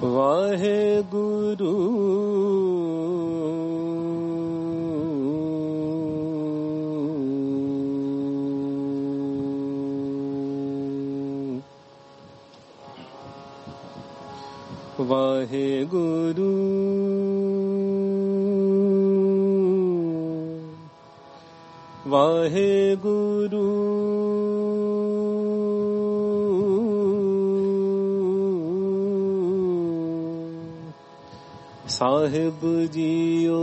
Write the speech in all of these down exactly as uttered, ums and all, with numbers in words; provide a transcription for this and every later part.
वाहे गुरु वाहे गुरु वाहे गुरु साहिब जियो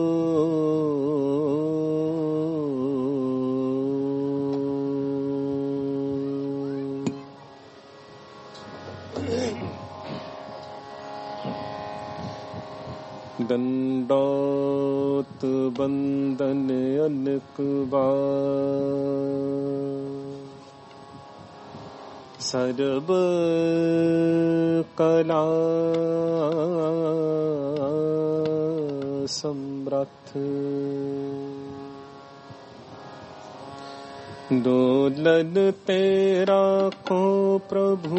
दंडौत बंदन अनक बार सर्ब कला समर्थ डोलन तेरा को प्रभु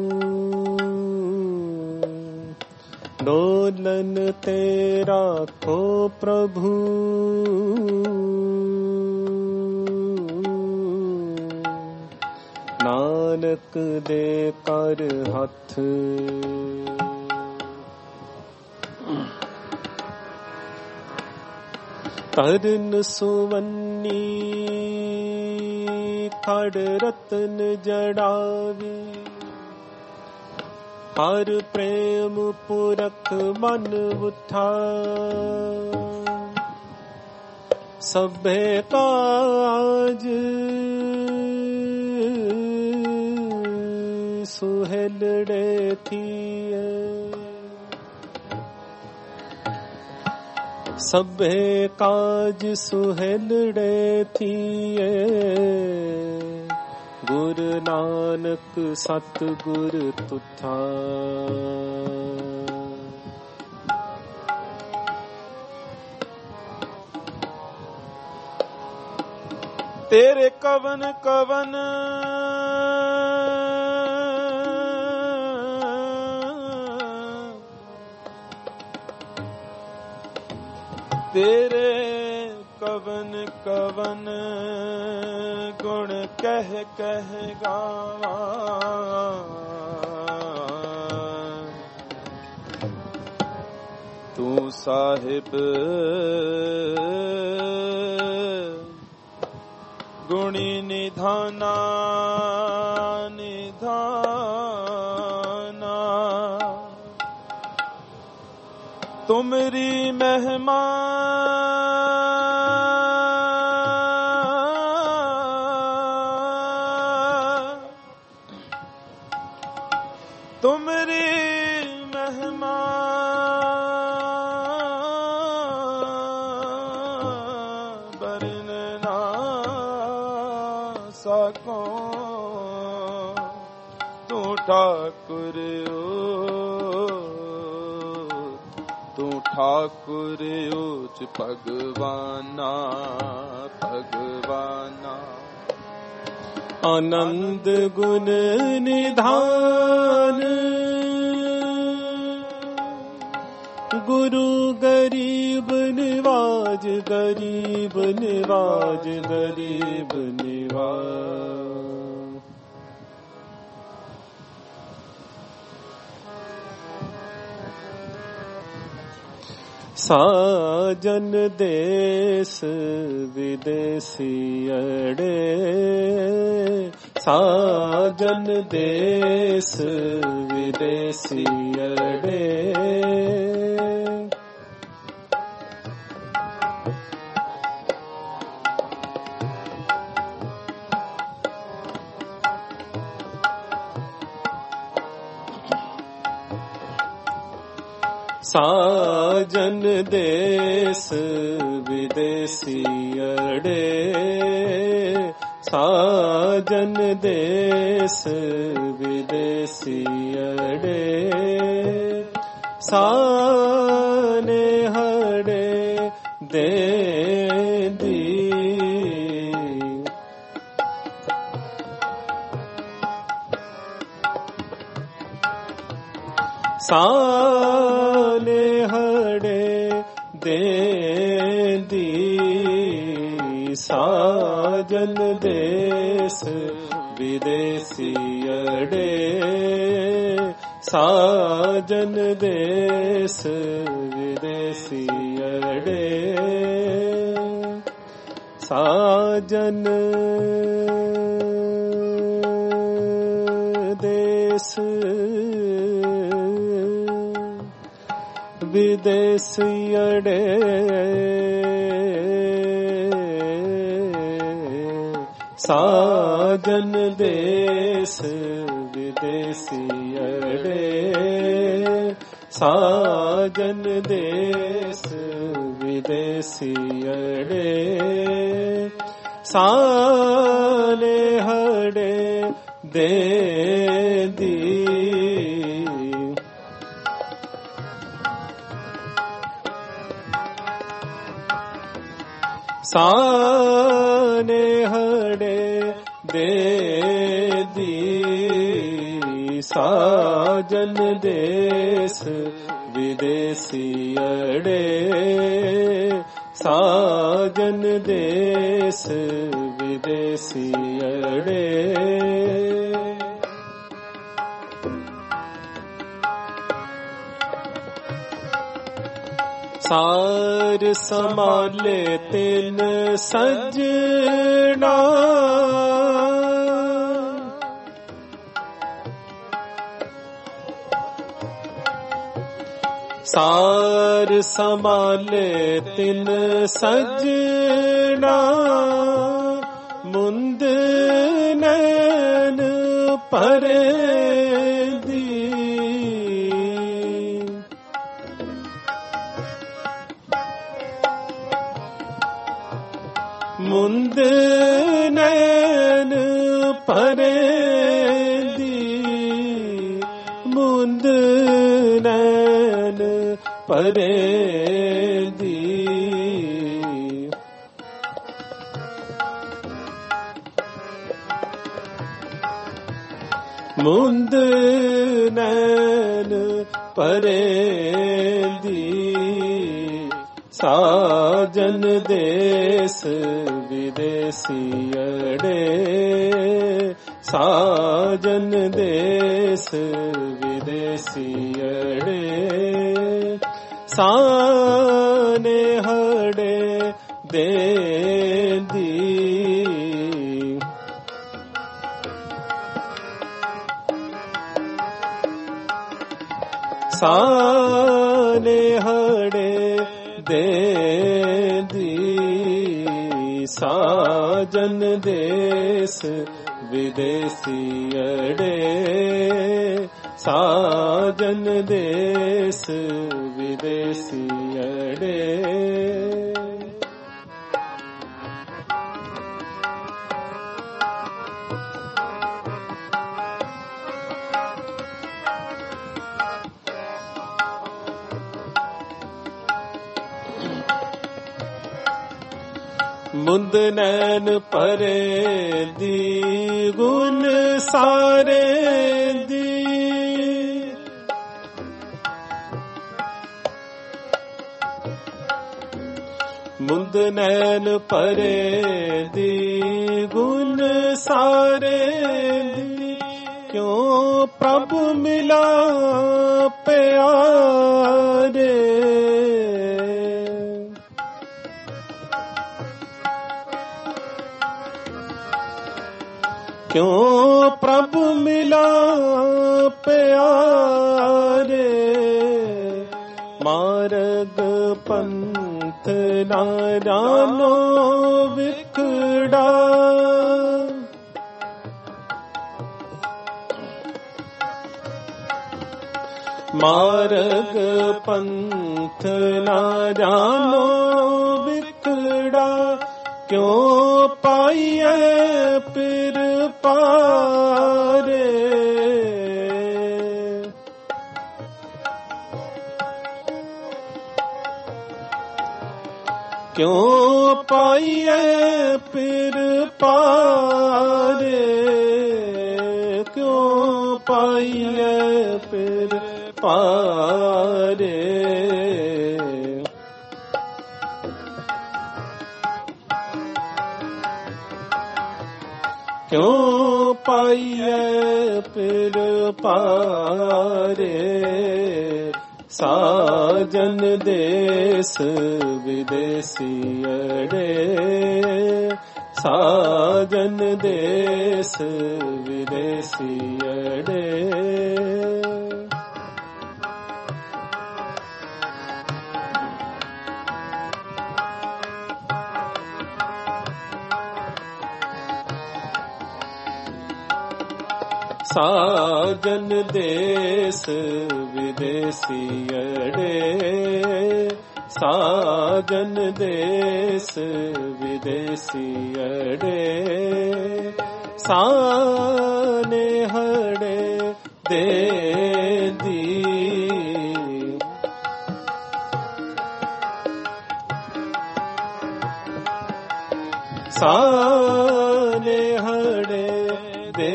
डोलन तेरा को प्रभु नानक दे कर हाथ तरन सुवन्नी खड़ रतन जड़ावी हर प्रेम पुरख मन उठा सभे काज सुहेलड़े थिए सभे काज सुहेलड़े थिए गुरु नानक सतगुर तुथा तेरे कवन कवन तेरे कवन कवन गुण कह कह गावा तू साहिब गुणी निधाना निधाना तुमरी महिमा तुमरी महिमा बरनना सको तू ठाकुर तू ठाकुर उच भगवाना भगवाना आनंद गुण निधान गुरु गरीब निवाज गरीब निवाज गरीब निवाज साजन देश विदेशी अड़े साजन देश विदेशी अड़े साजन देश विदेशी अड़े साजन देश विदेशी अड़े साने हड़े दे दी साने हड़े दे दी साजन देश विदेशी अड़े साजन देश विदेशी अड़े साजन देश विदेशी अड़े साजन देश विदेशी अड़े साजन देश विदेशी अड़े साने हड़े दे दी साने हड़े दे दी साजन देश विदेशी अड़े साजन देश विदेशी अड़े सार संभाले तिन सजना सार संभाले तिन सजना मुंद नैन परे दी मुंद नैन परे दी मुंद नैन परे दी मुंद नैन परे दी साजन देश विदेशी अड़े साजन देश विदेशी अड़े साने हड़े दे दी साने हड़े दे दी साजन देश विदेशी अड़े साजन देश विदेशी अड़े मुंद नैन परे दी गुण सारे दी मुंद नैन परे दी गुण सारे दी क्यों प्रभु मिला प्यारे क्यों प्रभु मिला प्यारे मार्ग पंथ नारानो विखड़ा मार्ग पंथ नारानो विखड़ा क्यों पाइए फिर पारे क्यों पाइए फिर पारे क्यों पाइए फिर पारे। क्यों पाइए फिर पारे, साजन देश विदेशी अड़े, साजन देश विदेशी अड़े। साजन देश विदेशी अड़े, साजन देश विदेशी अड़े, साने हड़े दे दी। साने हड़े दे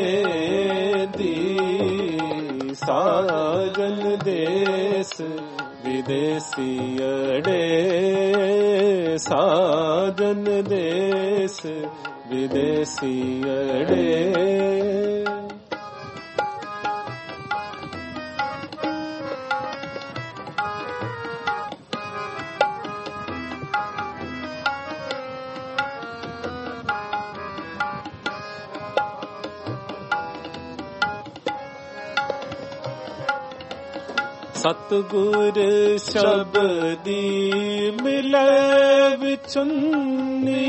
साजन देश विदेशी अड़े, साजन देश विदेशी अड़े। सतगुर शब्दी मिले विचुन्नी,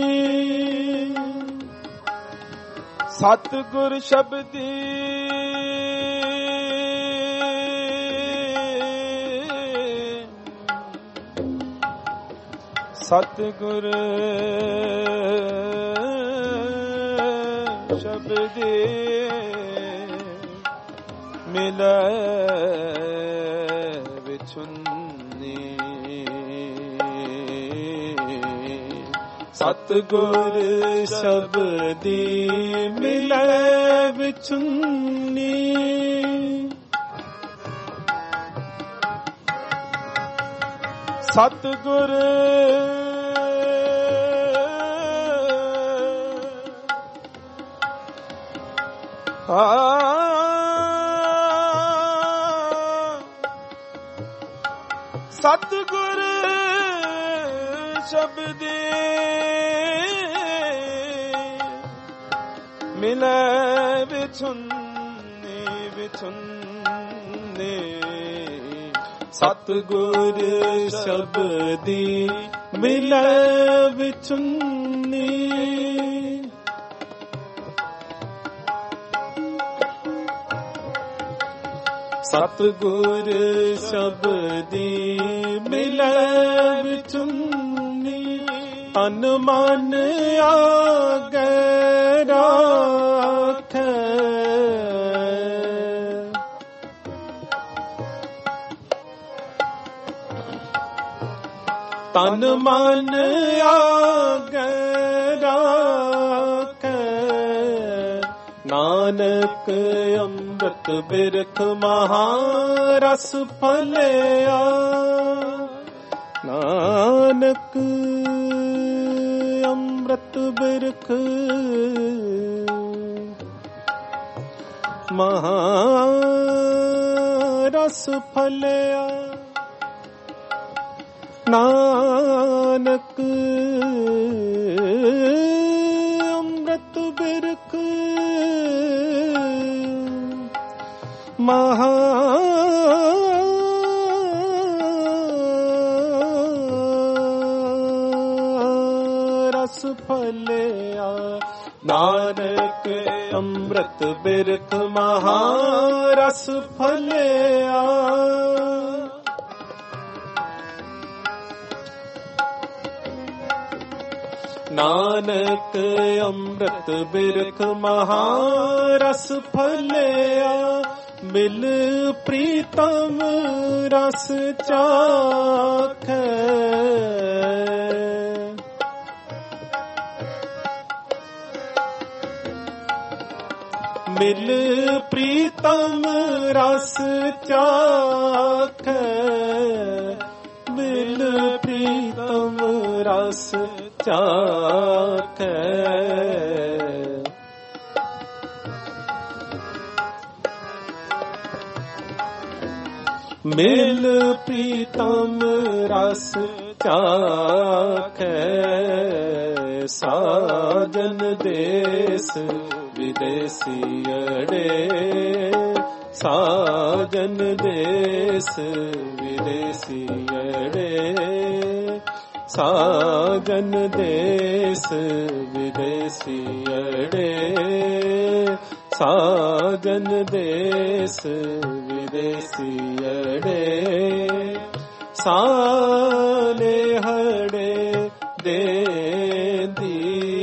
सतगुर शब्दी सतगुर शब्दी मिले सतगुर शब्दी मिले विचुन्नी, सतगुर सतगुर शब्दी मिले विचुन्नी विचुन्नी, सतगुर शब्दी मिले विचुन्नी। सतगुर शब्दी मिले विचुन्नी, तन मन आगे राखे, तन मन आगे राखे। नानक अमृत बिरख महारस फलिया, नानक अमृत बिरख महारस फलिया, नानक अमृत बिरख महारस फलिया, नानक अमृत बिरख महारस फलिया। नानक अमृत बिरख महारस फलिया, मिल प्रीतम रस चाखै। मिल प्रीतम रस चाखै, मिल प्रीतम रस चाखै। मिल प्रीतम रस चाखै, साजन देश विदेशियड़े, साजन देश विदेशियड़े, साजन देश विदेशियड़े, साजन देश विदेशियड़े, साले हड़े दे दी।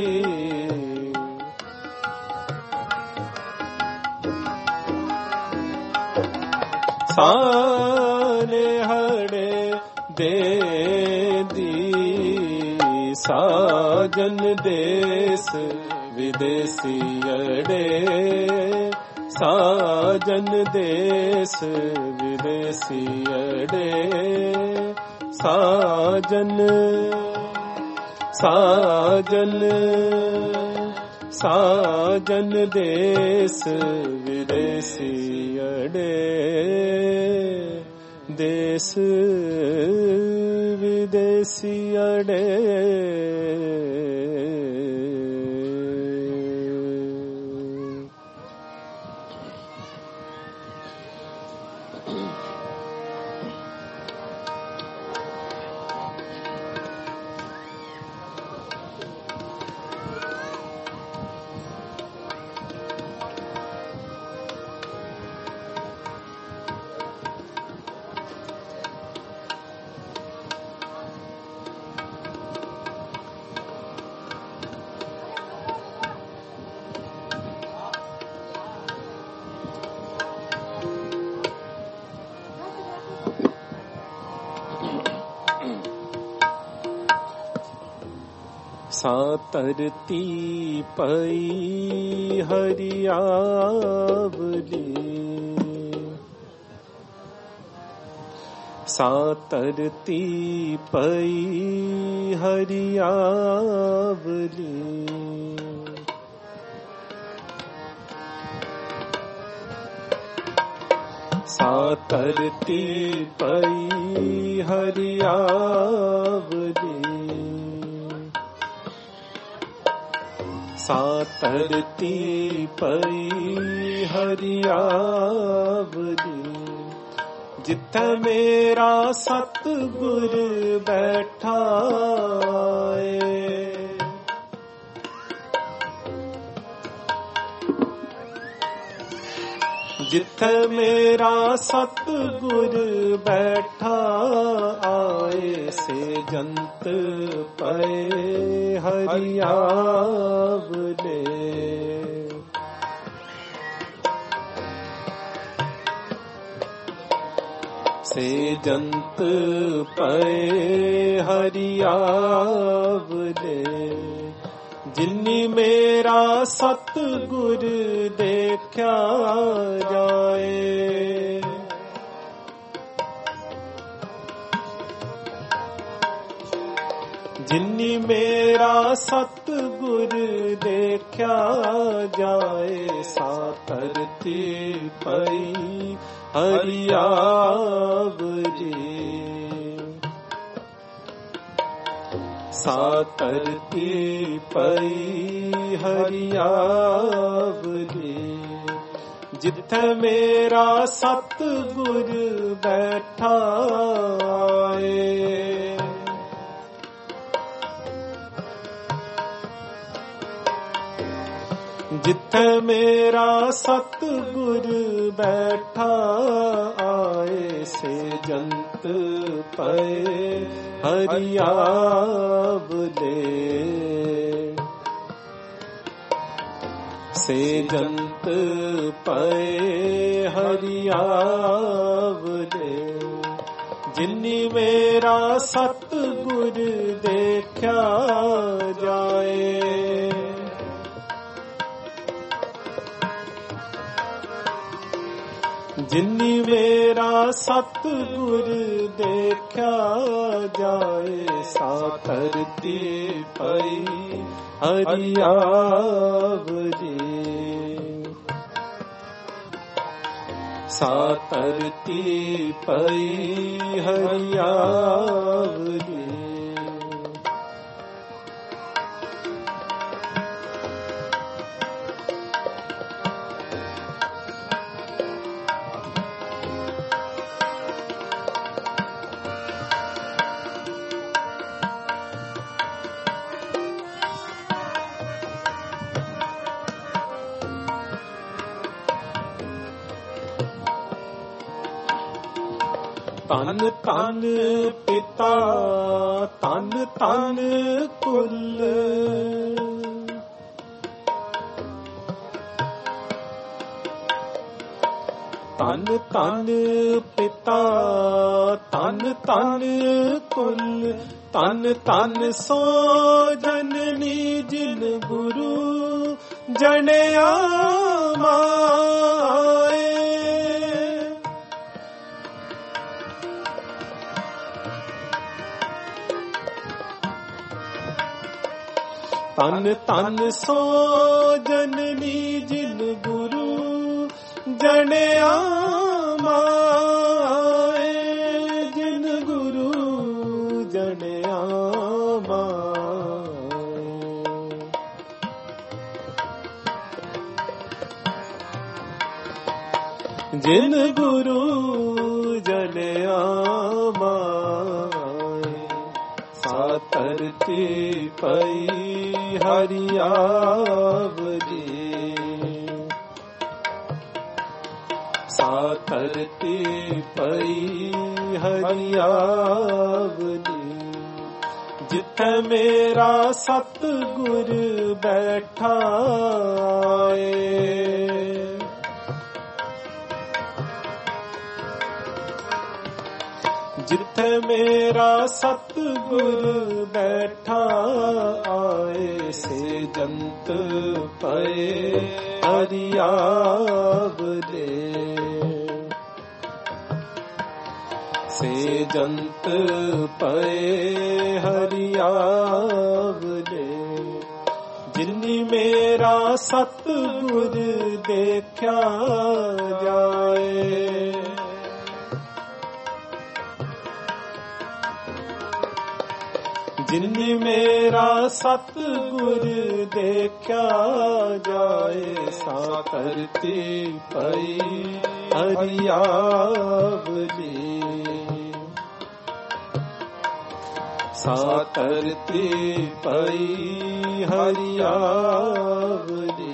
साले हड़े दे दी, साजन देश विदेशियड़े, साजन देश विदेशियड़े, साजन साजन साजन देश विदेशियड़े, देश विदेशियड़े। सातरती पई हरियावली, सातरती पई हरियावली, सातरती पई हरियावली, सातरती पई हरियावली, जिथे मेरा सतगुर बैठा है, जिथे मेरा सतगुर बैठा आए, से जंत पए हरियावले, से जंत पए हरियावले, जिन्नी मेरा सतगुर देखा जाए, जिन्नी मेरा सतगुर देखा जाए, सातरती पई हरियावली, सातरती पई हरियावली, जिथे मेरा सतगुर बैठा है, जिथे मेरा सतगुर बैठा आए, से जंत पए हरियावले, से जंत पए हरियावले, जिन्नी मेरा सतगुर देखा जाए, ਜਿਨੀ ਮੇਰਾ ਸਤਿਗੁਰ ਦੇਖਿਆ ਜਾਏ, ਸਾ ਧਰਤੀ ਪਈ ਹਰਿਆਵਰੀ, ਸਾ ਧਰਤੀ ਪਈ ਹਰਿਆਵਰੀ। ਧੰਨ ਧੰਨ ਪਿਤਾ ਧੰਨ ਧੰਨ ਕੁਲ, ਧੰਨ ਧੰਨ ਪਿਤਾ ਧੰਨ ਧੰਨ ਕੁਲ, ਧੰਨ ਧੰਨ ਸੋ ਜਨਨੀ ਜਿਨ ਗੁਰੂ ਜਣਿਆ ਮਾਏ। ਧੰਨ ਧੰਨ ਸੋ ਜਨਨੀ ਜਿਨ ਗੁਰੂ ਜਣਿਆ ਮਾਏ, ਜਿਨ ਗੁਰੂ ਜਣਿਆ ਮਾਏ। ਜਿਨ ਗੁਰੂ ਜਣਿਆ ਮਾਏ, ਸਾ ਧਰਤੀ ਪਈ ਹਰਿਆਵਰੀ, ਸਾ ਧਰਤੀ ਪਈ ਹਰਿਆਵਰੀ। ਜਿੱਥੇ ਮੇਰਾ ਸਤਿਗੁਰ ਬੈਠਾ ਏ, ਜਿੱਥੇ ਮੇਰਾ ਸਤਿਗੁਰ ਬੈਠਾ ਆਏ, ਸੇ ਜੰਤ ਪਏ ਹਰਿਆਵਰੇ, ਸੇ ਜੰਤ ਪਏ ਹਰਿਆਵਰੇ। ਜਿਨੀ ਮੇਰਾ ਸਤਿਗੁਰ ਦੇਖਿਆ ਜਾਏ, ਜਿਨੀ ਮੇਰਾ ਸਤਿਗੁਰ ਦੇਖਿਆ ਜਾਏ, ਸਾ ਧਰਤੀ ਪਈ ਹਰਿਆਵਰੀ, ਸਾ ਧਰਤੀ ਪਈ ਹਰਿਆਵਰੀ।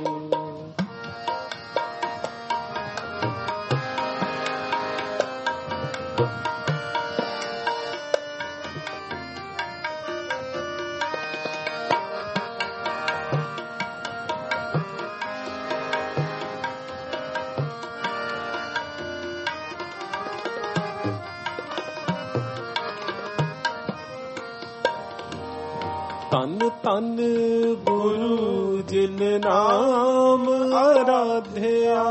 ਧੰਨ ਧੰਨ ਗੁਰੂ ਜਿਨ ਨਾਮ ਅਰਾਧਿਆ,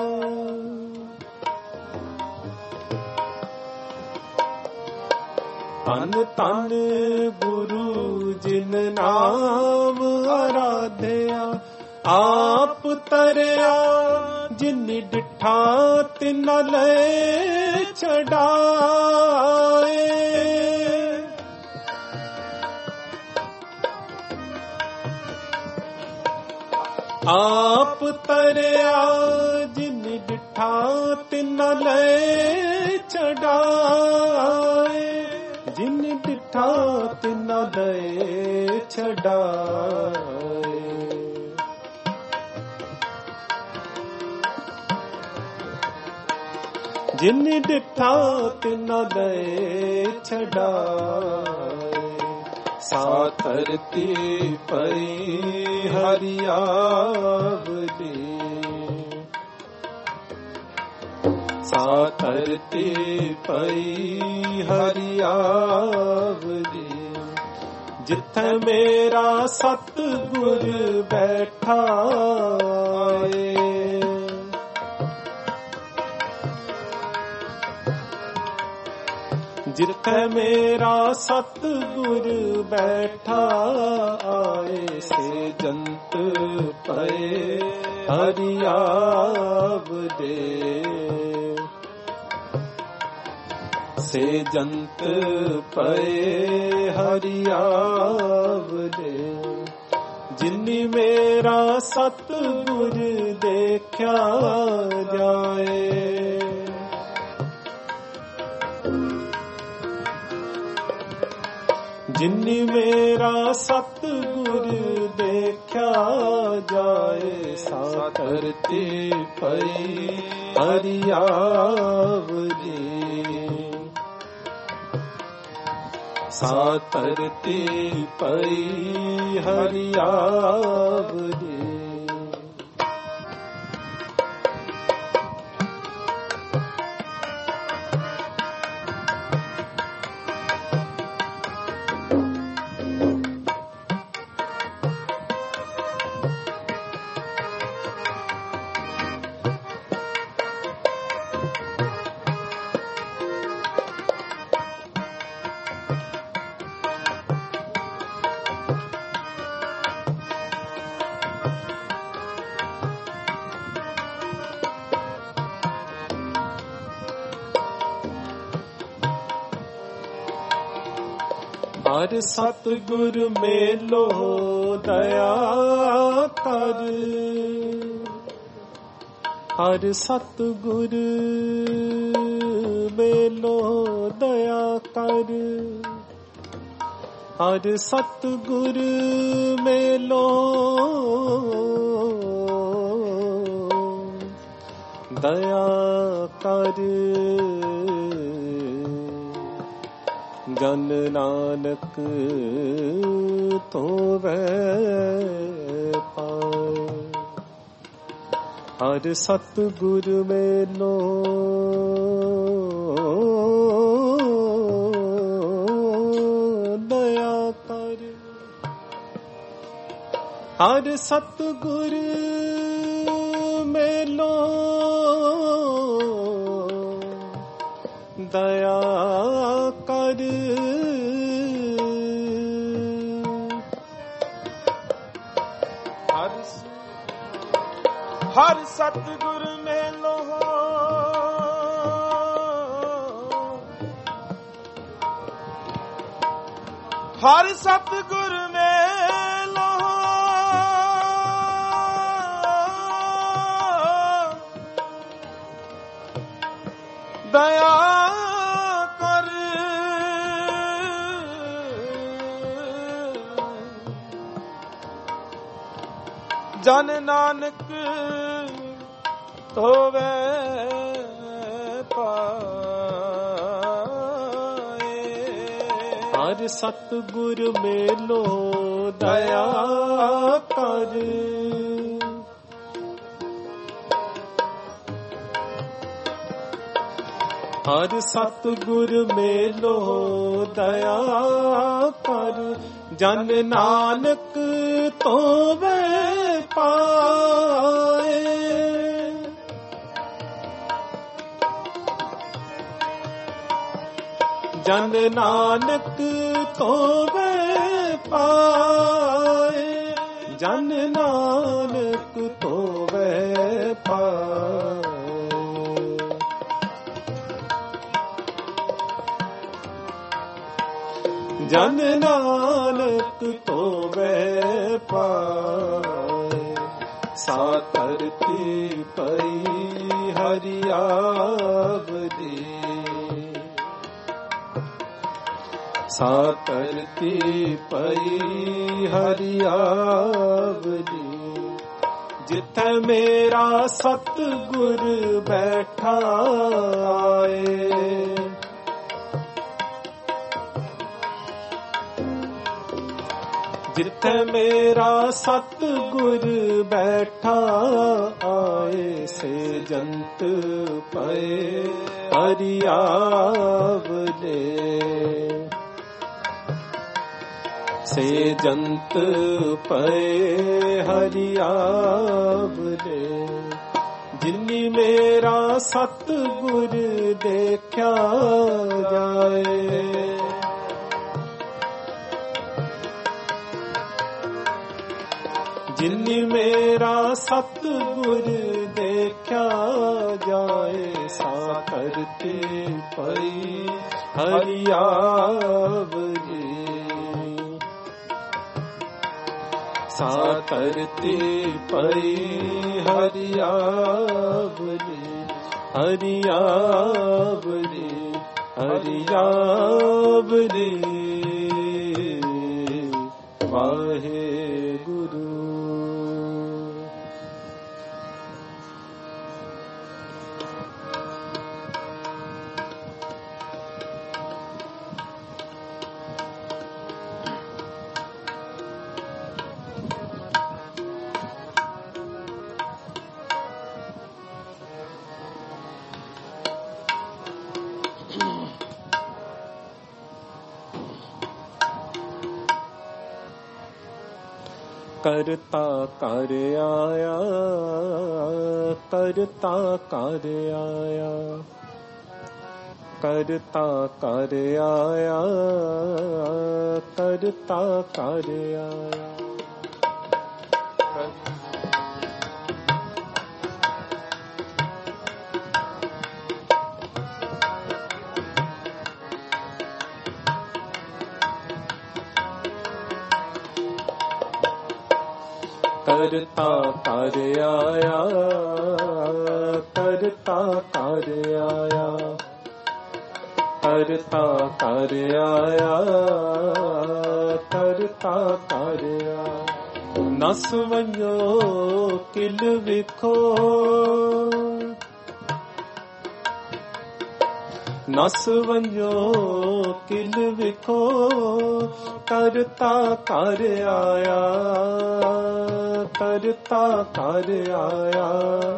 ਧੰਨ ਧੰਨ ਗੁਰੂ ਜਿਨ ਨਾਮ ਅਰਾਧਿਆ। ਆਪ ਤਰਿਆ ਜਿਨ ਡਿਠਾ ਤਿਨ ਲੈ ਛਡਾਏ, ਆਪ ਤਰਿਆ ਜਿਨ ਡਿਠਾ ਤਿਨ ਲੈ ਛਡਾਏ, ਜਿਨ ਡਿਠਾ ਤਿਨ ਲੈ ਛਡਾਏ। ਜਿਨ ਡਿਠਾ ਤਿਨ ਲੈ ਛਡਾਏ, ਸਾ ਧਰਤੀ ਪਈ ਹਰਿਆਵਰੀ, ਸਾ ਧਰਤੀ ਪਈ ਹਰਿਆਵਰੀ। ਜਿੱਥੇ ਮੇਰਾ ਸਤਿਗੁਰ ਬੈਠਾ ਏ, ਜਿੱਥੇ ਮੇਰਾ ਸਤਿਗੁਰ ਬੈਠਾ ਆਏ ਸੇ ਜੰਤ ਪਏ ਹਰਿ ਆਵਦੇ ਸੇ ਜੰਤ ਪਏ ਹਰਿ ਆਵਦੇ ਜਿਨੀ ਮੇਰਾ ਸਤਿਗੁਰ ਦੇਖਿਆ ਜਾਏ ਜਿਨੀ ਮੇਰਾ ਸਤਿਗੁਰ ਦੇਖਿਆ ਜਾਏ ਸਾ ਧਰਤੀ ਪਈ ਹਰਿ ਆਵਦੀ ਸਾ ਧਰਤੀ ਪਈ ਹਰਿ ਆਵਦੀ ਹਰ ਸਤਿਗੁਰ ਮੇਲੋ ਦਇਆ ਕਰ ਹਰ ਸਤਿਗੁਰ ਮੇਲੋ ਦਇਆ ਕਰ ਹਰ ਸਤਿਗੁਰ ਮੇਲੋ ਦਇਆ ਕਰ ਜਨ ਨਾਨਕ ਧੋਵੈ ਪਾਇ ਹਰ ਸਤਿਗੁਰ ਮੇਲੋ ਦਇਆ ਕਰ ਹਰ ਸਤਿਗੁਰ ਮੇਲੋ ਦਇਆ ਕਰ ਹਰ ਹਰ ਸਤਿਗੁਰ ਮੇਲੋ ਹਰ ਸਤਿਗੁਰ ਮੇਲੋ ਦਇਆ ਜਨ ਨਾਨਕ ਧੋਵੈ ਪਾਏ ਹਰ ਸਤਿਗੁਰ ਮੇਲੋ ਦਇਆ ਕਰ ਹਰ ਸਤਿਗੁਰ ਮੇਲੋ ਦਇਆ ਕਰ ਜਨ ਨਾਨਕ ਧੋਵੈ ਪਾਏ ਜਨ ਨਾਨਕ ਧੋਵੈ ਪਾਏ ਜਨ ਨਾਨਕ ਧੋਵੈ ਪਾਏ ਜਨ ਨਾਨਕ ਧੋਵੈ ਪਾਏ ਸਾ ਧਰਤੀ ਪਈ ਹਰਿ ਆਵਦੀ ਸਾ ਧਰਤੀ ਪਈ ਹਰਿ ਆਵਦੀ ਜਿੱਥੇ ਮੇਰਾ ਸਤਿਗੁਰ ਬੈਠਾ ਆਏ ਜਿੱਥੇ ਮੇਰਾ ਸਤਿਗੁਰ ਬੈਠਾ ਆਏ ਸੇ ਜੰਤ ਪਏ ਹਰਿ ਆਵਦੇ ਸੇ ਜੰਤ ਪਏ ਹਰਿ ਆਵਦੇ ਜਿਨੀ ਮੇਰਾ ਸਤਿਗੁਰ ਦੇਖਿਆ ਜਾਏ। ਜਿਨਿ ਮੇਰਾ ਸਤਿਗੁਰ ਦੇਖਿਆ ਜਾਏ, ਸਾ ਧਰਤੀ ਪਈ ਹਰਿਆਵਰੀ। ਸਾ ਧਰਤੀ ਪਈ ਹਰਿਆਵਰੀ, ਹਰਿਆਵਰੀ, ਹਰਿਆਵਰੀ। ਵਾਹਿਗੁਰੂ। ਕਰਤਾ ਕਰ ਆਇਆ, ਕਰਤਾ ਕਰ ਆਇਆ, ਕਰਤਾ ਕਰ ਆਇਆ, ਕਰਤਾ ਕਰ ਆਇਆ। ਕਰਤਾ ਕਰ ਆਇਆ, ਕਰਤਾ ਕਰ ਆਇਆ, ਕਰਤਾ ਕਰ ਆਇਆ, ਕਰਤਾ ਕਰ ਆਇਆ। ਨਸ ਵੰਜੋ ਕਿਲ ਵਿਖੋ, ਨਸ ਵੰਜੋ ਕਿਲ ਵਿਖੋ, ਕਰਤਾ ਕਰ ਆਇਆ, ਕਰਤਾ ਕਰ ਆਇਆ,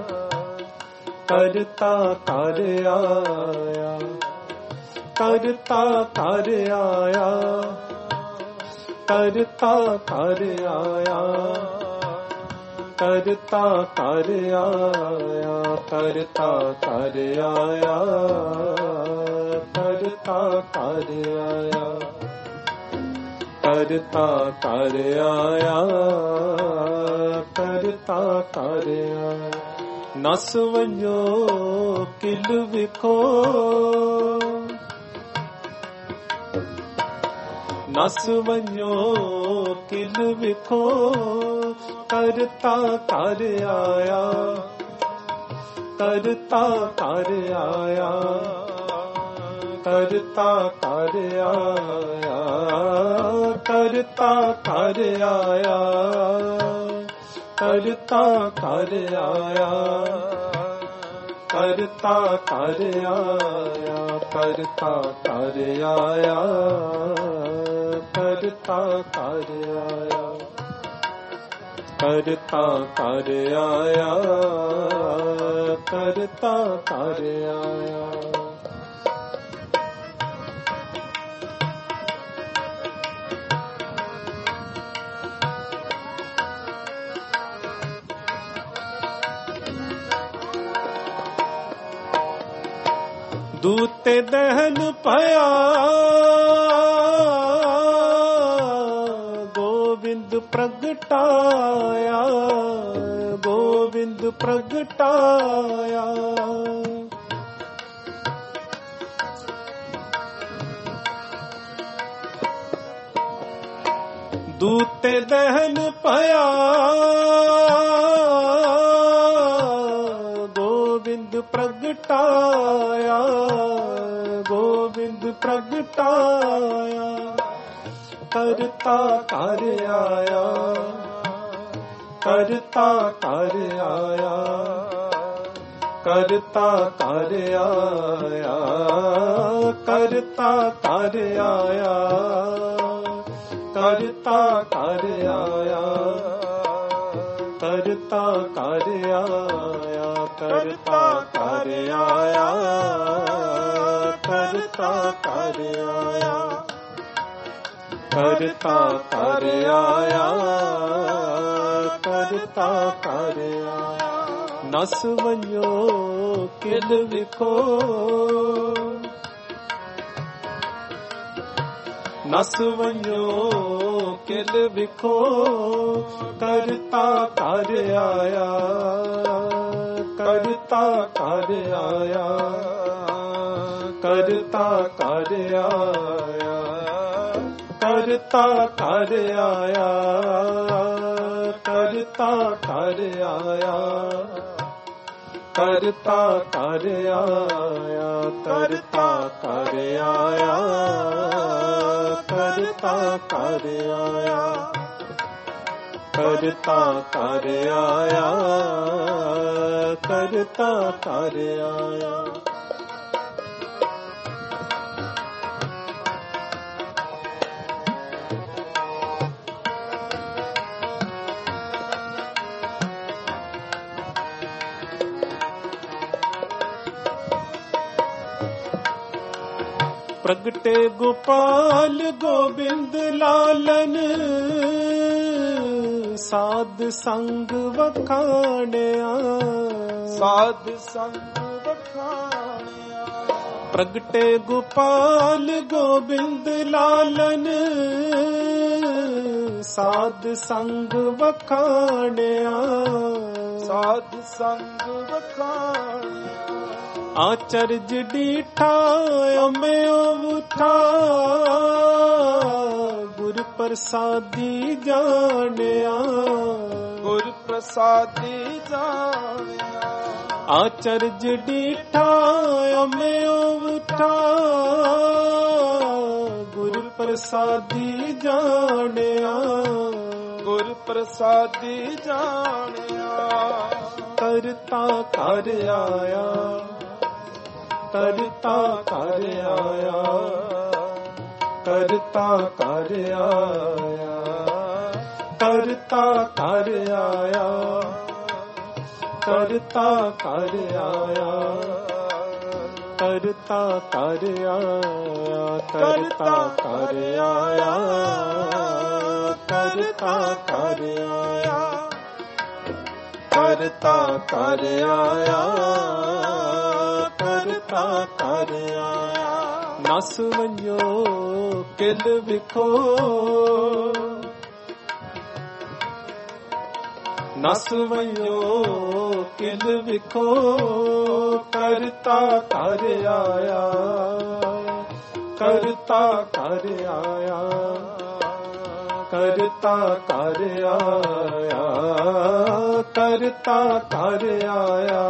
ਕਰਤਾ ਕਰ ਆਇਆ, ਕਰਤਾ ਕਰ ਆਇਆ, ਕਰਤਾ ਕਰ ਆਇਆ, ਕਰਤਾ ਕਰ ਆਇਆ, ਕਰਤਾ ਕਰ ਆਇਆ, ਕਰਤਾ ਕਰ ਆਇਆ, ਕਰਤਾ ਕਰ ਆਇਆ, ਕਰਤਾ ਕਰ ਆਇਆ। ਨਸ ਵੰਜੋ ਕਿਲ ਵਿਖੋ, ਨਸ ਵੰਜੋ ਕਿਲ ਵਿਖੋ, ਕਰਤਾ ਕਰ ਆਇਆ, ਕਰਤਾ ਕਰ ਆਇਆ, ਕਰਤਾ ਕਰ ਆਇਆ, ਕਰਤਾ ਕਰ ਆਇਆ, ਕਰਤਾ ਕਰ ਆਇਆ, ਕਰਤਾ ਕਰ ਆਇਆ, ਕਰਤਾ ਕਰ ਆਇਆ, ਕਰਤਾ ਕਰ ਆਇਆ, ਕਰਤਾ ਕਰ ਆਇਆ, ਕਰਤਾ ਕਰ ਆਇਆ। ਦੂਤੇ ਦਹਨ ਭਇਆ, ਗੋਬਿੰਦ ਪ੍ਰਗਟਾਇਆ, ਗੋਬਿੰਦ ਪ੍ਰਗਟਾਇਆ। ਦੂਤੇ ਦਹਨ ਭਇਆ, ਗੋਬਿੰਦ ਪ੍ਰਗਟਾਇਆ, ਗੋਬਿੰਦ ਪ੍ਰਗਟਾਇਆ। ਕਰਤਾ ਕਰ ਆਇਆ, ਕਰਤਾ ਕਰ ਆਇਆ, ਕਰਤਾ ਕਰ ਆਇਆ, ਕਰਤਾ ਕਰ ਆਇਆ, ਕਰਤਾ ਕਰ ਆਇਆ, ਕਰਤਾ ਕਰ ਆਇਆ, ਕਰਤਾ ਕਰ ਆਇਆ, ਕਰਤਾ ਕਰ ਆਇਆ, ਕਰਤਾ ਕਰ ਆਇਆ, ਕਰਤਾ ਕਰ ਆਇਆ। ਨਸ ਵੰਜੋ ਕਿਲ ਵਿਖੋ ਨਸ ਵੰਜੋ ਕਿਲ ਵਿਖੋ ਕਰਤਾ ਕਰ ਆਇਆ ਕਰਤਾ ਕਰ ਆਇਆ ਕਰਤਾ ਕਰ ਆਇਆ ਕਰਤਾ ਕਰ ਆਇਆ ਕਰਤਾ ਕਰ ਆਇਆ ਕਰਤਾ ਕਰ ਆਇਆ ਕਰਤਾ ਕਰ ਆਇਆ ਕਰਤਾ ਕਰ ਆਇਆ ਕਰਤਾ ਕਰ ਆਇਆ ਕਰਤਾ ਕਰ ਆਇਆ ਪ੍ਰਗਟੇ ਗੋਪਾਲ ਗੋਬਿੰਦ ਲਾਲਨ ਸਾਧ ਸੰਗ ਵਖਾਣਿਆ ਸਾਧ ਸੰਗ ਵਖਾਣਿਆ ਪ੍ਰਗਟੇ ਗੋਪਾਲ ਗੋਬਿੰਦ ਲਾਲਨ ਸਾਧ ਸੰਗ ਵਖਾਣਿਆ ਸਾਧ ਸੰਗ ਵਖਾਣਿਆ ਆਚਰਜ ਡੀਠਾ ਅਮਿਓ ਉਠਾ ਗੁਰ ਪ੍ਰਸਾਦੀ ਜਾਣਿਆ ਗੁਰ ਪ੍ਰਸਾਦੀ ਜਾਣਿਆ ਆਚਰਜ ਡੀਠਾ ਅਮਿਓ ਉਠਾ ਗੁਰ ਪ੍ਰਸਾਦੀ ਜਾਣਿਆ ਗੁਰ ਪ੍ਰਸਾਦੀ ਜਾਣਿਆ ਕਰਤਾ ਕਰ ਆਇਆ ਕਰਤਾ ਕਰ ਆਇਆ ਕਰਤਾ ਕਰ ਆਇਆ ਕਰਤਾ ਕਰ ਆਇਆ ਕਰਤਾ ਕਰ ਆਇਆ ਕਰਤਾ ਕਰ ਆਇਆ ਕਰਤਾ ਕਰ ਆਇਆ ਕਰਤਾ ਕਰ ਆਇਆ ਕਰਤਾ ਕਰ ਆਇਆ ਕਰਤਾ ਕਰ ਆਇਆ ਨਸ ਵੰਜੋ ਕਿਲ ਵਿਖੋ ਨਸ ਵੰਜੋ ਕਿਲ ਵਿਖੋ ਕਰਤਾ ਕਰ ਆਇਆ ਕਰਤਾ ਕਰ ਆਇਆ ਕਰਤਾ ਕਰ ਆਇਆ ਕਰਤਾ ਕਰ ਆਇਆ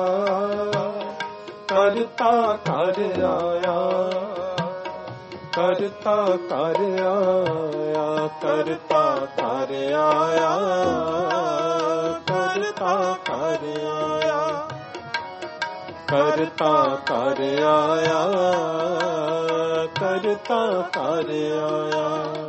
ਕਰਤਾ ਕਰ ਆਇਆ ਕਰਤਾ ਕਰ ਆਇਆ ਕਰਤਾ ਕਰ ਆਇਆ ਕਰਤਾ ਕਰ ਆਇਆ ਕਰਤਾ ਕਰ ਆਇਆ ਕਰਤਾ ਕਰ ਆਇਆ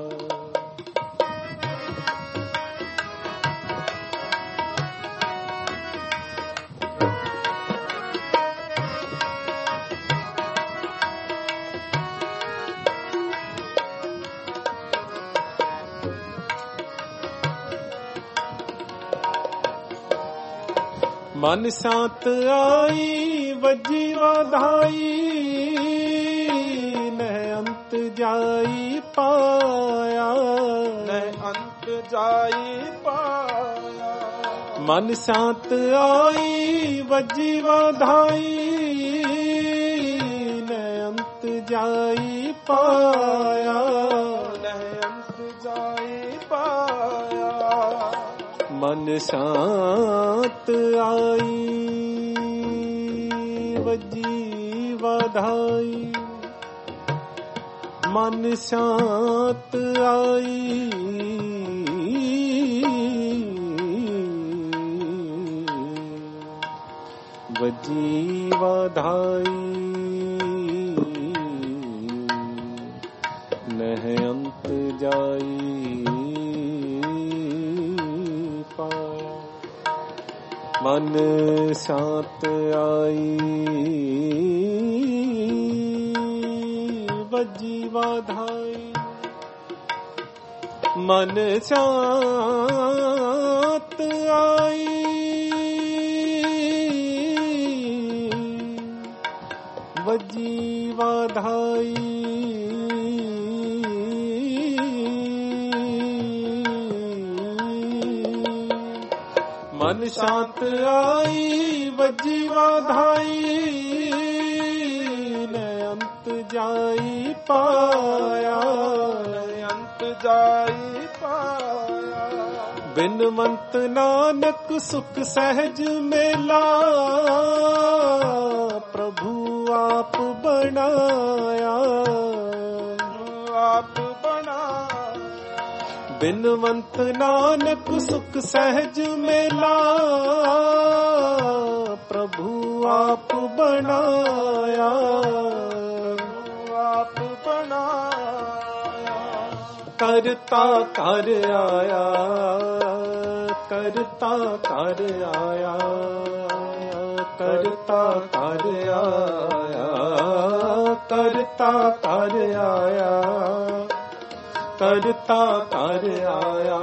ਮਨ ਸ਼ਾਂਤ ਆਈ ਵੱਜੀ ਵਧਾਈ ਨਹਿ ਅੰਤ ਜਾਈ ਪਾਇਆ ਨਹਿ ਅੰਤ ਜਾਈ ਪਾਇਆ ਮਨ ਸ਼ਾਂਤ ਆਈ ਵੱਜੀ ਵਧਾਈ ਨਹਿ ਅੰਤ ਜਾਈ ਪਾਇਆ ਨਹਿ ਅੰਤ ਜਾਈ ਪਾਇਆ ਮਨ ਸ਼ਾਂਤ ਆਈ ਵੱਜੀ ਵਧਾਈ ਮਨ ਸ਼ਾਂਤ ਆਈ ਵੱਜੀ ਵਧਾਈ ਨਹਿ ਅੰਤ ਜਾਈ ਪਾਇਆ ਮਨ ਸ਼ਾਂਤ ਆਈ ਵੱਜੀ ਵਧਾਈ ਮਨ ਸ਼ਾਂਤ ਆਈ ਮਨ ਸ਼ਾਂਤ ਆਈ ਵੱਜੀ ਵਾਧਾਈ ਨੇ ਅੰਤ ਜਾਈ ਪਾਇਆ ਅੰਤ ਜਾਈ ਪਾਇਆ ਬਿਨਵੰਤ ਨਾਨਕ ਸੁਖ ਸਹਿਜ ਮੇਲਾ ਪ੍ਰਭੂ ਆਪ ਬਣਾਇਆ ਆਪ ਬਣਾ ਬਿਨਵੰਤ ਨਾਨਕ ਸੁਖ ਸਹਿਜ ਮੇਲਾ ਪ੍ਰਭੂ ਆਪ ਬਣਾਇਆ ਆਪ ਬਣਾਇਆ ਕਰਤਾ ਕਰ ਆਇਆ ਕਰਤਾ ਕਰ ਆਇਆ ਕਰਤਾ ਕਰ ਆਇਆ ਕਰਤਾ ਕਰ ਆਇਆ ਕਰਤਾ ਕਰ ਆਇਆ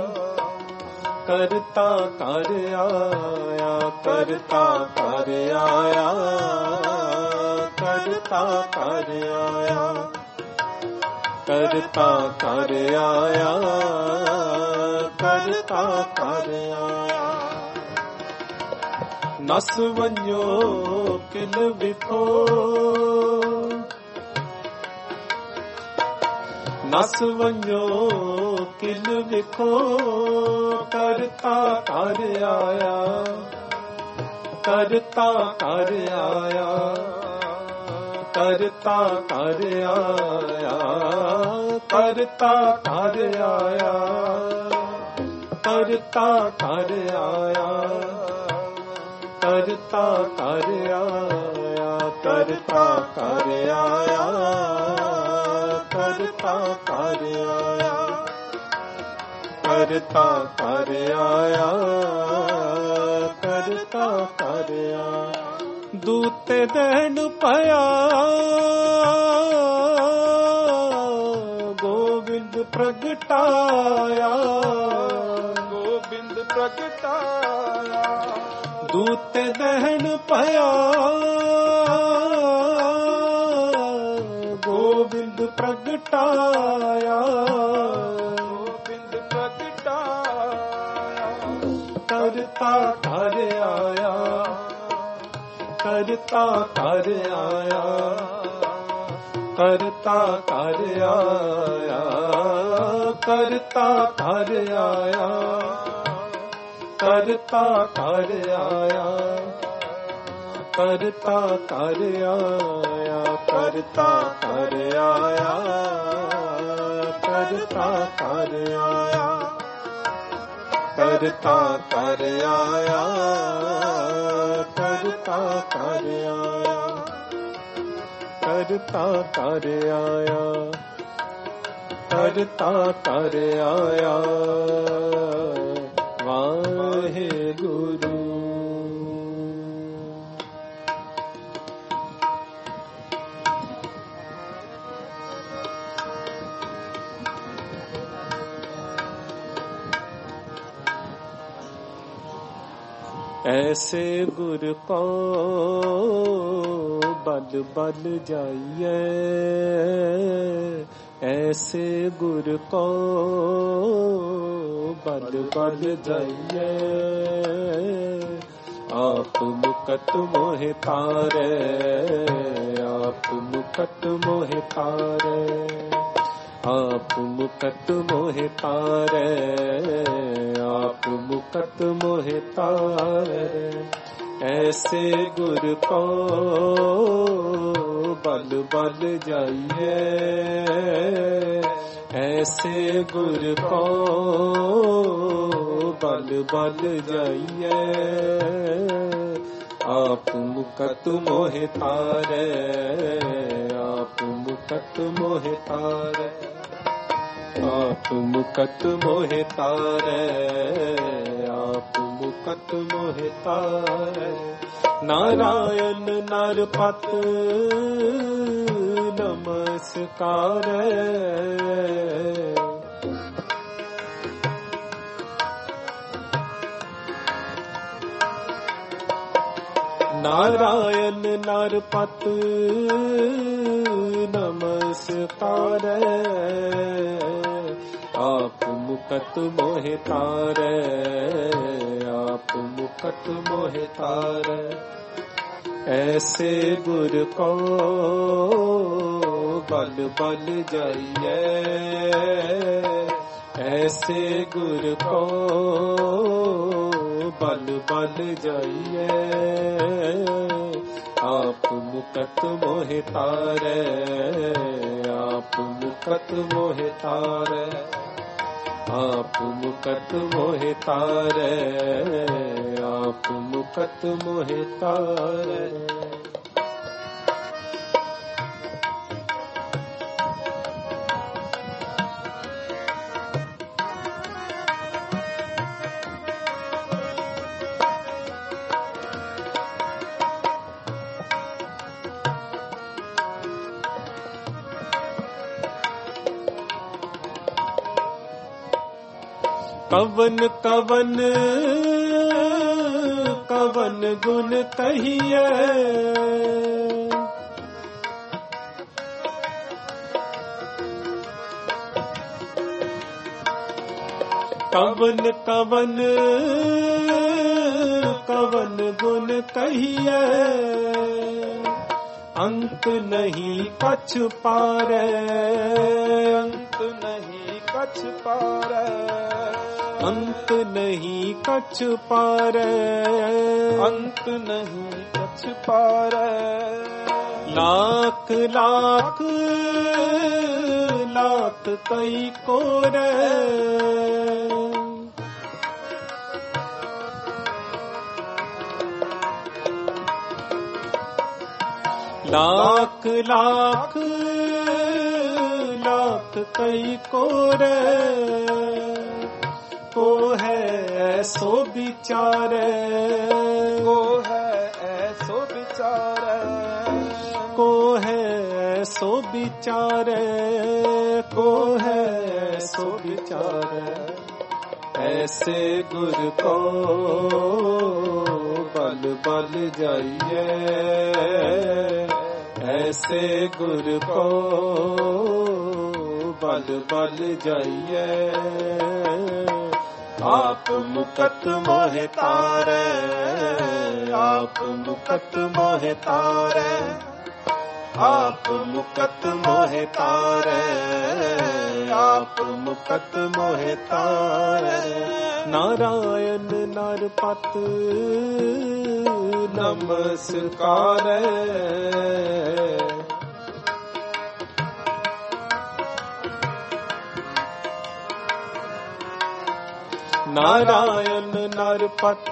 ਕਰਤਾ ਕਰ ਆਇਆ ਕਰਤਾ ਕਰ ਆਇਆ ਕਰਤਾ ਕਰ ਆਇਆ ਕਰਤਾ ਕਰ ਆਇਆ ਕਰਤਾ ਕਰ ਆਇਆ ਨਸ ਵੰਜੋ ਕਿਲ ਵਿਖੋ ਨਸ ਵੰਜੋ ਕਿਲ ਵਿਖੋ ਕਰਤਾ ਕਰ ਆਇਆ ਕਰਤਾ ਕਰ ਆਇਆ ਕਰਤਾ ਕਰ ਆਇਆ ਕਰਤਾ ਕਰ ਆਇਆ ਕਰਤਾ ਕਰ ਆਇਆ ਕਰਤਾ ਕਰ ਆਇਆ ਕਰਤਾ ਕਰ ਆਇਆ ਕਰਤਾ ਕਰ ਆਇਆ ਕਰਤਾ ਕਰ ਆਇਆ ਕਰਤਾ ਕਰ ਆਇਆ ਦੂਤੇ ਦੇਣ ਪਿਆ ਗੋਬਿੰਦ ਪ੍ਰਗਟਾਇਆ ਗੋਬਿੰਦ ਪ੍ਰਗਟਾਇਆ ਦੂਤੇ ਦੇਣ ਪਿਆ ਗੋਬਿੰਦ ਪ੍ਰਗਟਾਇਆ ਗੋਬਿੰਦ ਪ੍ਰਗਟਾਇਆ ਕਰਤਾ ਕਰ ਆਇਆ ਕਰਤਾ ਕਰ ਆਇਆ ਕਰਤਾ ਕਰ ਆਇਆ ਕਰਤਾ ਕਰ ਆਇਆ ਕਰਤਾ ਕਰ ਆਇਆ ਕਰਤਾ ਕਰ ਆਇਆ ਕਰਤਾ ਕਰ ਆਇਆ ਕਰਤਾ ਕਰ ਆਇਆ ਕਰਤਾ ਕਰ ਆਇਆ ਕਰਤਾ ਕਰ ਆਇਆ ਕਰਤਾ ਕਰ ਆਇਆ ਕਰਤਾ ਕਰ ਆਇਆ ਵਾਹਿਗੁਰੂ। ऐसे गुर को बल बल जाइए ऐसे गुर को बल बल जाइए आप मुकत मोहि तारे आप मुकत मोहि तारे आप मुकत मोहि तारे आप मुकत मोहि तारे ऐसे गुर को बल बल जाइए ऐसे गुर को बल बल जाइए आप मुकत मोहि तारे आप मुकत मोहि तारे आप मुकत मोहि तारे आप मुकत मोहि तारे नारायण नरपत नमस्कार नारायण नरपत नमस्कार आप मुकत मोहि तारे आप मुकत मोहि तारै। ऐसे गुर को बल बल जाइए, ऐसे गुर को बल बल जाइए। आप मुकत मोहि तारै, आप मुकत मोहि तारै, आप मुकत मोहि तारै, आप मुकत मोहि तारै। कवन कवन कवन गुण कहिए, कवन कवन कवन गुण कहिए। अंत नहीं कछ पारै, अंत नहीं कछ पारै, अंत नहीं कछ पारै, अंत नहीं कछ पारै। लाख लाख लाख कई कोरै, लाख लाख लाख कई कोरै। को है ऐसो बिचारे, को है ऐसो बिचारे, को है ऐसो बिचारे, को है ऐसो बिचारे। ऐसे गुर को बल बल जाइए, ऐसे गुर को बल बल जाइए। आप मुकत मोहि तारै, आप मुकत मोहि तारै, आप मुकत मोहि तारै, आप मुकत मोहि तारै। नारायण नरपत नमस्कारै, नारायण नरपत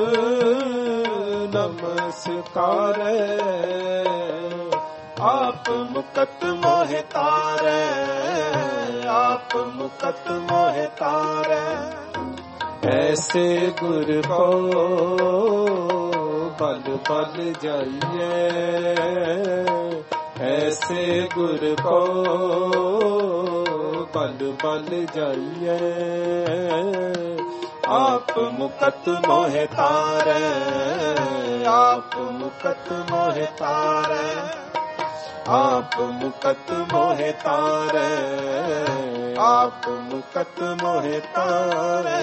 नमस्कारै। आप मुकत मोहि तारै, आप मुकत मोहि तारै। ऐसे गुर को बल बल जाइए, ऐसे गुर को बल बल जाइए। आप मुकत मोहि तारै, आप मुकत मोहि तारै, आप मुकत मोहि तारै, आप मुकत मोहि तारै।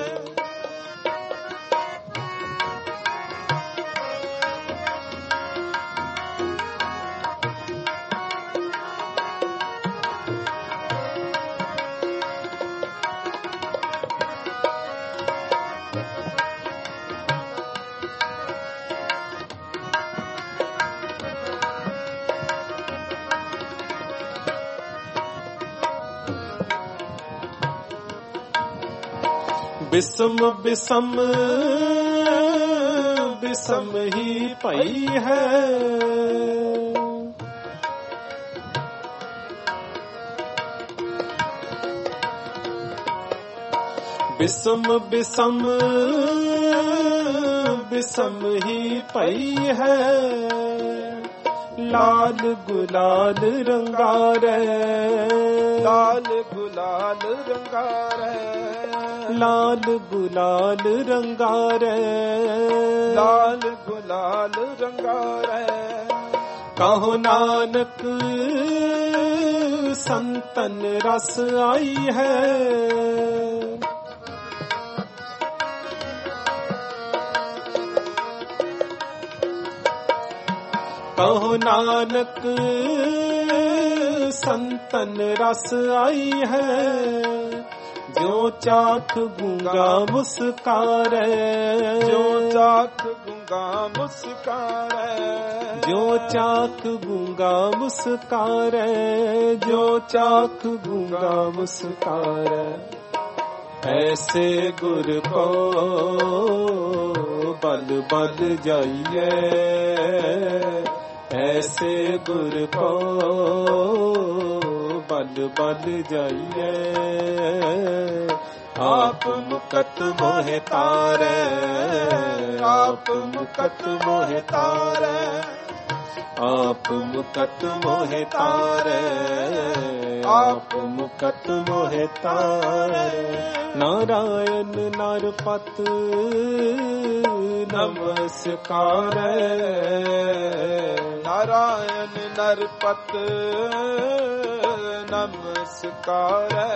बिसम बिसम बिसम ही पई है, बिसम बिसम बिसम ही पई है। लाल गुलाल रंगारे, लाल गुलाल रंगारे, लाल गुलाल रंगारे, लाल गुलाल रंगारे। कहो नानक संतन रस आई है, ਕਹੋ ਨਾਨਕ ਸੰਤਨ ਰਸ ਆਈ ਹੈ, ਜੋ ਚਾਖ ਗੂੰਗਾ ਮੁਸਕਾਰੇ, ਜੋ ਚਾਖ ਗੂੰਗਾ ਮੁਸਕਾਰੇ, ਜੋ ਚਾਖ ਗੂੰਗਾ ਮੁਸਕਾਰੇ, ਜੋ ਚਾਖ ਗੂੰਗਾ ਮੁਸਕਾਰੇ। ਐਸੇ ਗੁਰ ਕੋ ਬਲ ਬਲ ਜਾਈਏ, ਐਸੇ ਗੁਰ ਕੋ ਬਲ ਬਲ ਜਾਈਏ। ਆਪ ਮੁਕਤ ਮੋਹਿ ਤਾਰੈ, ਆਪ ਮੁਕਤ ਮੋਹਿ ਤਾਰੈ, ਆਪ ਮੁਕਤ ਮੋਹਿ ਤਾਰੈ, ਆਪ ਮੁਕਤ ਮੋਹਿ ਤਾਰੈ। ਨਾਰਾਇਣ ਨਰਪਤ ਨਮਸਕਾਰੈ, ਨਾਰਾਇਣ ਨਰਪਤ ਨਮਸਕਾਰੈ,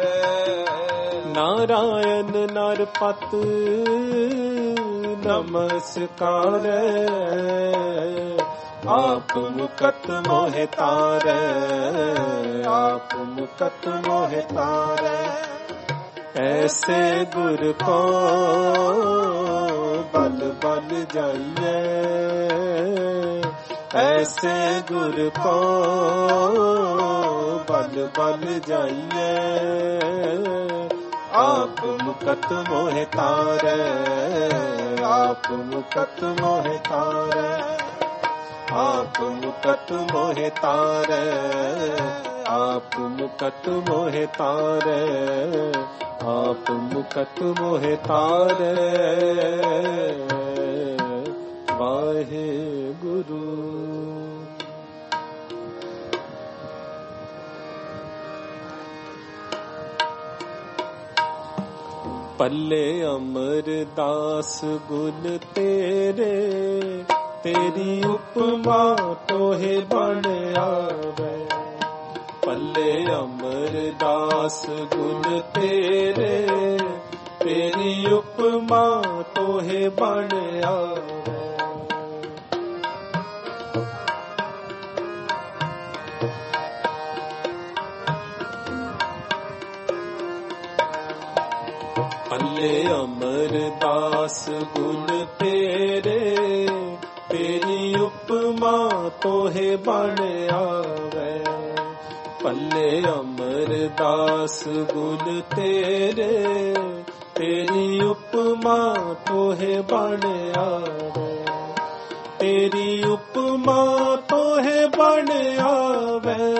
ਨਾਰਾਇਣ ਨਰਪਤ ਨਮਸਕਾਰੈ। ਆਪ ਮੁਕਤ ਮੋਹਿ ਤਾਰੈ, ਆਪ ਮੁਕਤ ਮੋਹਿ ਤਾਰੈ। ਐਸੇ ਗੁਰ ਕੋ ਬਲ ਬਲ ਜਾਈਏ, ਐਸੇ ਗੁਰ ਕੋ ਬਲ ਬਲ ਜਾਈਏ। ਆਪ ਮੁਕਤ ਮੋਹਿ ਤਾਰੈ, ਆਪ ਮੁਕਤ ਮੋਹਿ ਤਾਰੈ, ਆਪ ਮੁਕਤ ਮੋਹਿ ਤਾਰੈ, ਆਪ ਮੁਕਤ ਮੋਹਿ ਤਾਰੈ, ਆਪ ਮੁਕਤ ਮੋਹਿ ਤਾਰੈ। ਵਾਹਿਗੁਰੂ। ਪੱਲੇ ਅਮਰਦਾਸ ਗੁਣ ਤੇਰੇ, ਤੇਰੀ ਉਪਮਾ ਤੋਹਿ ਬਣ ਆਵੇ। ਪੱਲੇ ਅਮਰਦਾਸ ਗੁਣ ਤੇਰੇ, ਤੇਰੀ ਉਪਮਾ ਤੋਹਿ ਬਣ ਆਵੇ। ਪੱਲੇ ਅਮਰਦਾਸ ਗੁਣ ਤੇਰੇ, ਤੇਰੀ ਉਪਮਾ ਤੋਹਿ ਬਣ ਆਵੇ। ਪੱਲੇ ਅਮਰਦਾਸ ਗੁਣ ਤੇਰੇ, ਤੇਰੀ ਉਪਮਾ ਤੋਹਿ ਬਣ ਆਵੇ। ਤੇਰੀ ਉਪਮਾ ਤੋਹਿ ਬਣ ਆਵੇ।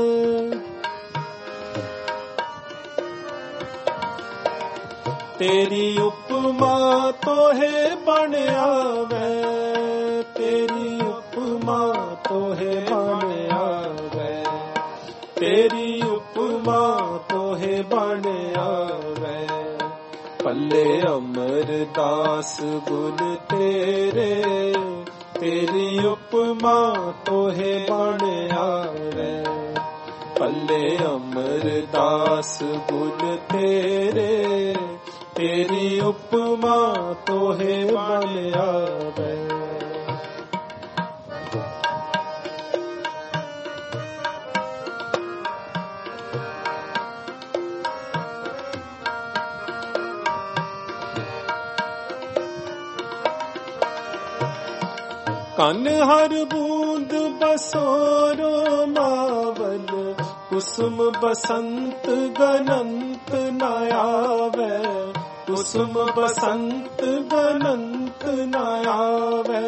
ਤੇਰੀ ਉਪਮਾ ਤੋਹਿ ਬਣ ਆਵੇ। ਤੇਰੀ ਉਪਮਾ ਤੋਹਿ ਬਣ ਆਵੇ। ਤੇਰੀ ਉਪਮਾ ਤੋਹਿ ਬਣ ਆਵੇ। ਪੱਲੇ ਅਮਰਦਾਸ ਗੁਣ ਤੇਰੇ, ਤੇਰੀ ਉਪਮਾ ਤੋਹਿ ਬਣ ਆਵੇ। ਪੱਲੇ ਅਮਰਦਾਸ ਗੁਣ ਤੇਰੇ, ਤੇਰੀ ਉਪਮਾ ਤੋਹਿ ਬਣ ਆਵੇ। ਕਨ ਹਰ ਬੂੰਦ ਬਸੋਰੋ ਮਾਵਲ, ਕੁਸੁਮ ਬਸੰਤ ਗਨੰਤ ਨ ਆਵੇ। ਕੁਸੁਮ ਬਸੰਤ ਗਨੰਤ ਨ ਆਵੇ।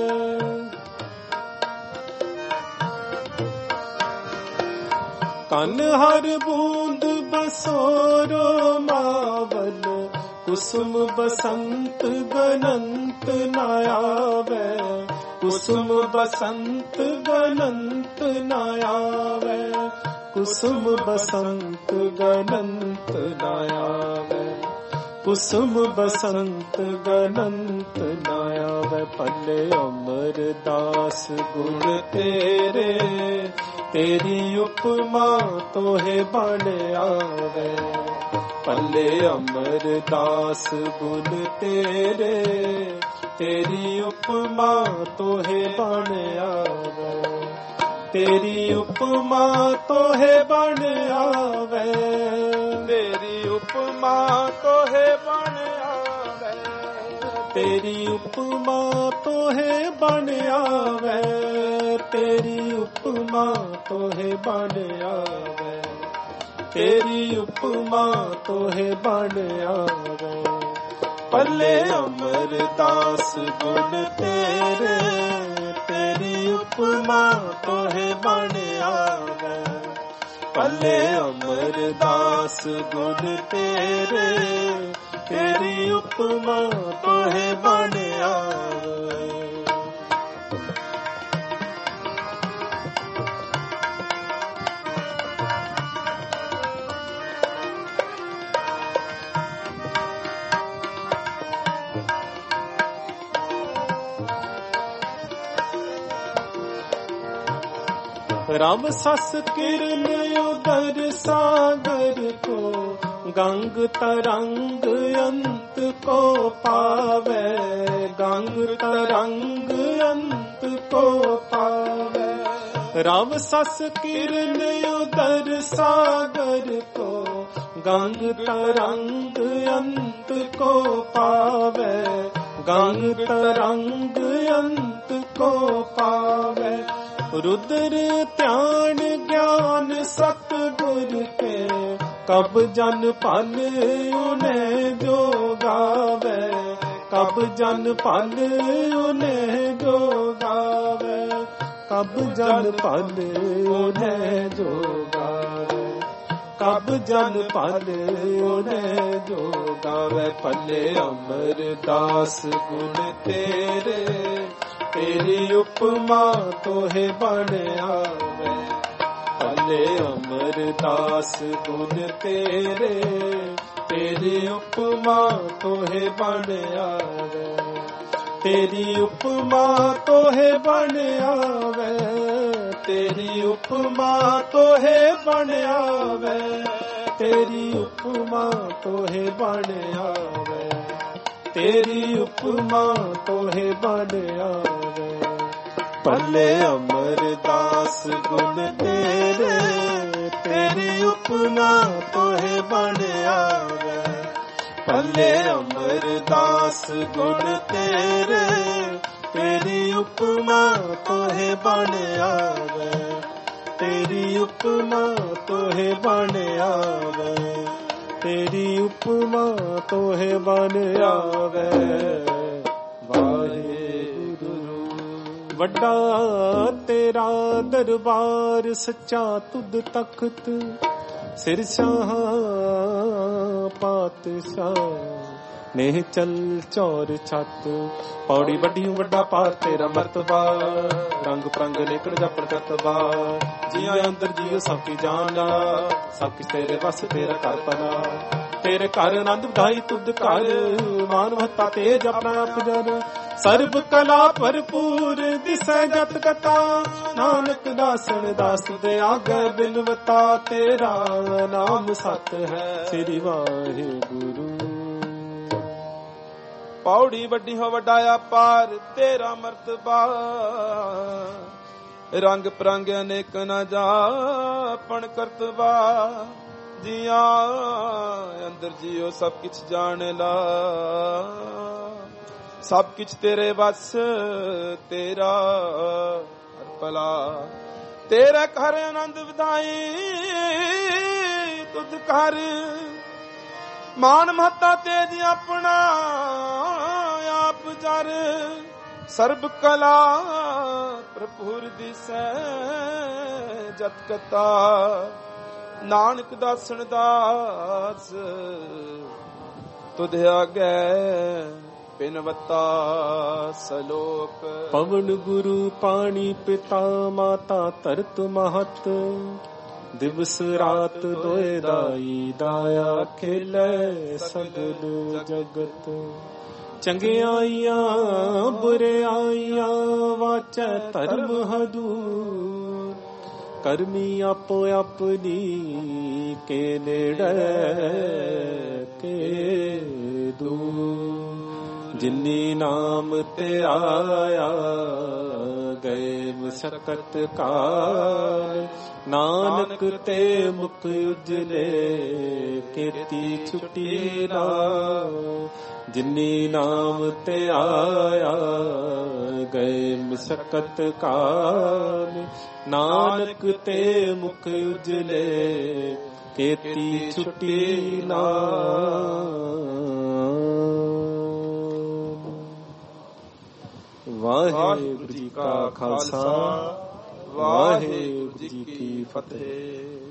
ਕਨ ਹਰ ਬੂੰਦ ਬਸੋਰੋ ਮਾਵਲ, ਕੁਸੁਮ ਬਸੰਤ ਗਨੰਤ ਨ ਆਵੇ। ਕੁਸੁਮ ਬਸੰਤ ਗਨੰਤ ਨ ਆਵੇ। ਕੁਸੁਮ ਬਸੰਤ ਗਨੰਤ ਨ ਆਵੇ। ਕੁਸੁਮ ਬਸੰਤ ਗਨੰਤ ਨ ਆਵੇ। ਪੱਲੇ ਅਮਰਦਾਸ ਗੁਣ ਤੇਰੇ, ਤੇਰੀ ਉਪਮਾ ਤੋਹਿ ਬਣ ਆਵੇ। ਪੱਲੇ ਅਮਰਦਾਸ ਗੁਣ ਤੇਰੇ, ਤੇਰੀ ਉਪਮਾ ਤੋਹੇ ਬਣ ਆਵੇ, ਤੇਰੀ ਉਪਮਾ ਤੋਹੇ ਬਣ ਆਵੇ, ਤੇਰੀ ਉਪਮਾ ਤੋਹੇ ਬਣ ਆਵੇ, ਤੇਰੀ ਉਪਮਾ ਤੋਹੇ ਬਣ ਆਵੇ, ਤੇਰੀ ਉਪਮਾ ਤੋਹੇ ਬਣ ਆਵੇ, ਤੇਰੀ ਉਪਮਾ ਤੋਹੇ ਬਣ ਆਵੇ। ਪੱਲੇ ਅਮਰਦਾਸ ਗੁਣ ਤੇਰੇ, ਤੇਰੀ ਉਪਮਾ ਤੋਹੇ ਬਣ ਆਵੇ, ਪੱਲੇ ਅਮਰਦਾਸ ਗੁਣ ਤੇਰੇ, ਤੇਰੀ ਉਪਮਾ ਤੋਹੇ ਬਣ ਆਵੇ। राम सस किरण उदर सागर को, गंग तरंग अंत को पावे, गंग तरंग अंत को पावे। राम सस किरण उदर सागर को, गंग तरंग अंत को पावे, गंग तरंग अंत को पावे। रुद्र ध्यान ज्ञान सतगुर के, कब जन पल उन्हें जो गावे, कब जन पल उन्हें जो गावे, कब जन पल उन्हें जो गावे, कब जन पल उन्हें जो गावे। पल्ले अमरदास गुण तेरे, तेरी उपमा तोहे बण आवे, पल्ले अमरदास गुण तेरे, तेरी उपमा तोहे बण आवे, तेरी उपमा तोहे बण आवे, तेरी उपमा तोहे बण आवे, तेरी उपमा तोहे बण आवे, तेरी उपमा तोहे बण आवे। पल्ले अमरदास गुण तेरे, तेरी उपमा तोहे बण आवे, पल्ले अमरदास गुण तेरे, तेरी उपमा तोहे बण आवे, तेरी उपमा तोहे बण आवे, तेरी उपमा तोहे बन आवे। वाहेगुरु वड्डा तेरा दरबार, सच्चा तुद तख्त, सिर शाह पातशाह, नेह चल चौर छत। पौड़ी वड्डी वड्डा पार तेरा मर्तबा, रंग परंग नेकड़ जपड़ करतबा। जिया अंदर जियो सब की जाना, सब किस तेरे बस तेरा कर पना। तेरे घर आनंद बधाई तुद घर, मान महता तेज अपना पुजर। सर्ब कला भरपूर दिसै जत कथा, नानक दासन दास दे आगे बिनवता। तेरा नाम सत है श्री वाहिगुरु। पौड़ी वड्डी हो वड्डाया पार तेरा मर्तबा, रंग परंग अनेक न जापन करतबा। जिया अंदर जियो सब किछ जान ला, सब किछ तेरे बस तेरा हर भला। तेरे घर आनंद विधाई तुद कर, मान महता तेज अपना आप जर। सर्ब कला भरपूर दिसै जत कथा, नानक दासन दास तुध आगे बिनवता सलोक। पवन गुरु पानी पिता माता धरत महत, दिवस रात दोए दाई दाया खेलै सगल जगत। चंगियाइयां बुरियाइयां वाचै धर्म हदूर, करमी आपो अपनी के नेड़े के दूर। ਜਿਨੀ ਨਾਮ ਤੇ ਆਇਆ ਗਏ ਮਸਕਤ ਕਾਲ ਨਾਨਕ ਤੇ ਮੁਖ ਉਜਲੇ ਕੀਤੀ ਛੁਟੀ ਨਾ ਜਿਨੀ ਨਾਮ ਤੇ ਆਇਆ ਗਏ ਮਸਕਤ ਕਾਲ ਨਾਨਕ ਤੇ ਮੁਖ ਉਜਲੇ ਕੀਤੀ ਛੁਟੀ ਨਾ। ਵਾਹਿਗੁਰੂ ਜੀ ਕਾ ਖਾਲਸਾ ਵਾਹਿਗੁਰੂ ਜੀ ਕੀ ਫਤਿਹ।